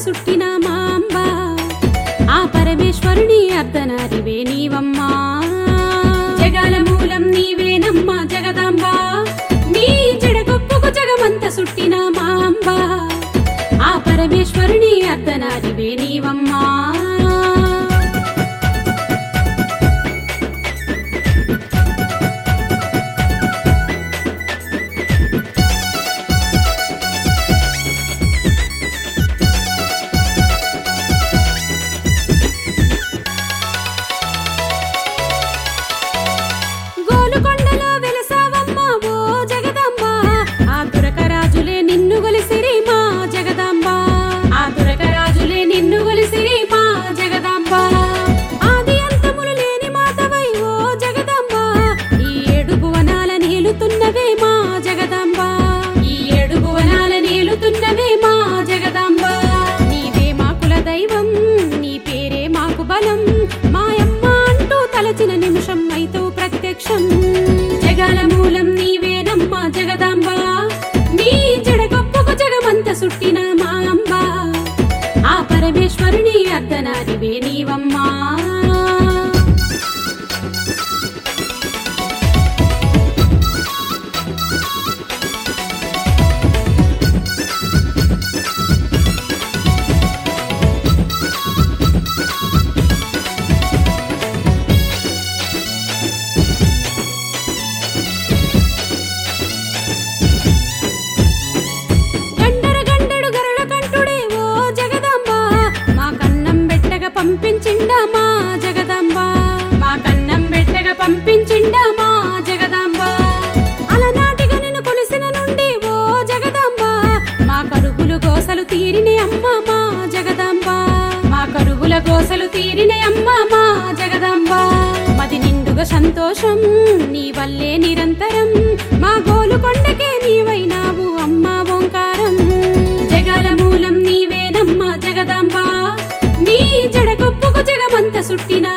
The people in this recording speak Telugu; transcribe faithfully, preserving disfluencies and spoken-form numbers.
సుట్టిన మా అంబ ఆ పరమేశ్వరుని అర్ధనారివే నీవమ్మా జగాల మూలం నీవేనమ్మా జగదాంబ నీ జడగొప్పుకు జగమంత సుట్టిన మా అంబ ఆ పరమేశ్వరుని అర్ధనారివే నీవమ్మా గోలుకొండలో వెలసావమ్మా ఓ జగదాంబ ఆ దురకరాజులే నిన్ను గొలిసిరి మా జగదాంబ ఆ దురకరాజులే నిన్ను గొలిసిరి మా జగదాంబ ఆది అంతములు లేని మాతవై ఓ జగదాంబ ఈ ఏడు భువనాల నేలుతున్నవే మా జగదాంబ ఈ ఏడు భువనాల నేలుతున్నవే మా జగదాంబ నీవే మా కుల దైవం నీ పేరే మాకు బలం మాయమ్మ అంటూ తలచిన నిమిషం అయితో ప్రత్యక్షం జగాల మూలం నీవేనమ్మా జగదాంబ నీ జడగొప్పుకు జగమంత సుట్టిన మా అంబ ఆ పరమేశ్వరుని అర్ధనారివే నీవమ్మా గండర గండడు గరళ కంఠుడే ఓ జగదాంబ మా కన్నం బెట్టగా పంపించిండా మా జగదాంబ మా కన్నం బెట్టగా పంపించిండా మా జగదాంబ అలనాటిగా నిన్ను కొలిసిన నుండి ఓ జగదాంబ మా కరువులు గోసలు తీరినే అమ్మ మా జగదాంబ మా కరువుల గోసలు తీరినే అమ్మ మా జగదాంబ మది నిండుగా సంతోషం నీ వల్లే నిరంతరం మా గోలుకొండకే నీవైనావు అమ్మా ఓంకారం జగాల మూలం నీవేనమ్మా జగదాంబ నీ జడగొప్పుకు జగమంత సుట్టిన